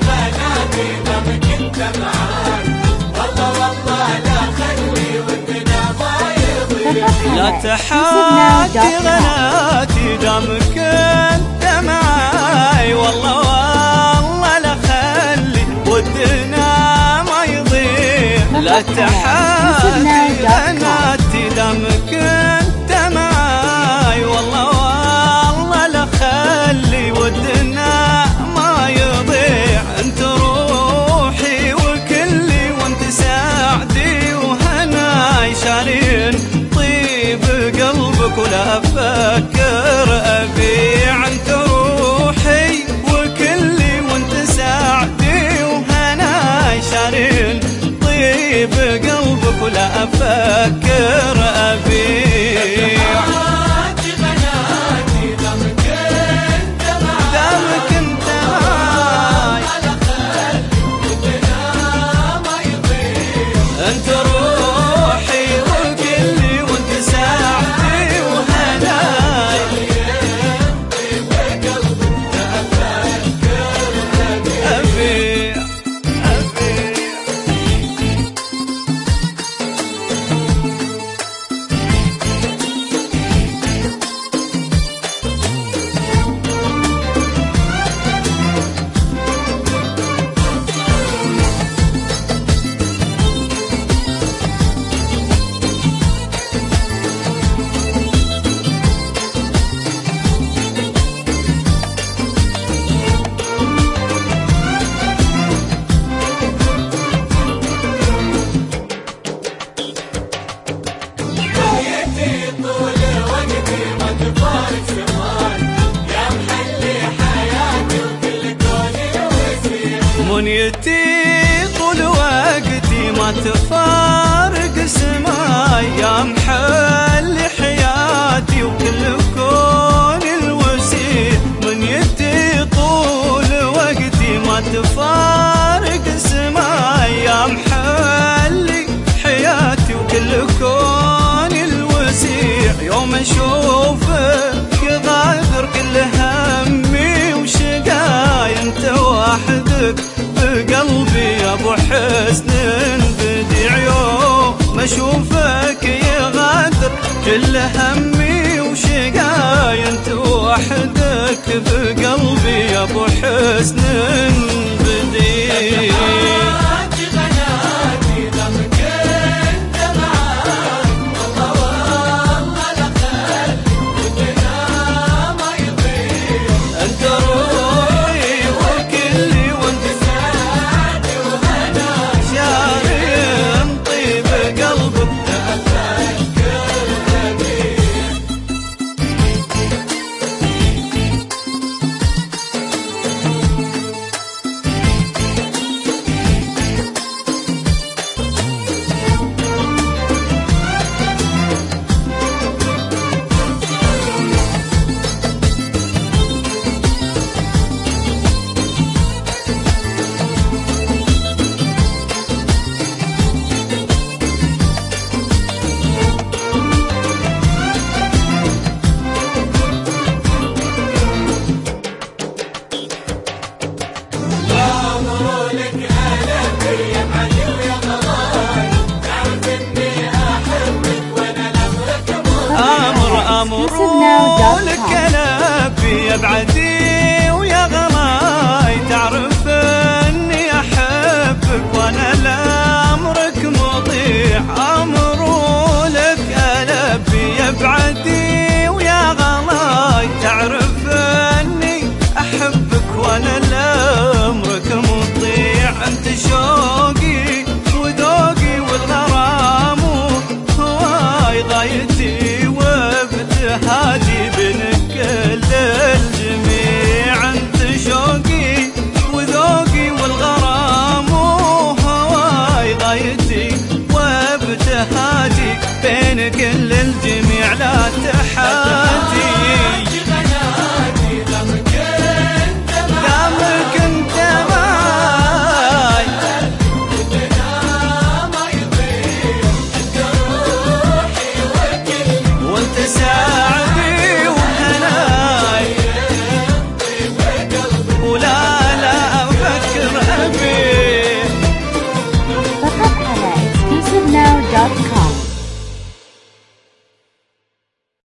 بناتي دامك انت معاي، والله والله لا خلي ودنا ما يضيع. لا تحاتي بناتي دامك انت معاي، والله والله لا خلي ودنا ما يضيع. لا تحاتي بناتي دامك انت معاي، والله والله لا خلي ودنا ما يضيع. انت روحي وكلي وانت سعدي وهناي، شارين طيب قلبك ولا افكر ابيع. انت روحي وكلي وانت سعدي وهناي، شارين طيب قلبك ولا افكر ابيع. انت روحي وكلي وانت ساعتي وهناي، ابيع منيتي طول وقتي ما تفارق سماي، يا محل حياتي وكل كون الوسيع. منيتي طول وقتي ما تفارق سماي، يا محل حياتي وكل كون الوسيع. يوم اشوفك غادر كل همي وشقاي، انت وحدك بقلبي يا ابو حسن بديع. يوم اشوفك يغادر كل همي وشقاي، انت وحدك بقلبي يا ابو حسن بديع. أمر لك لبي يا بعدي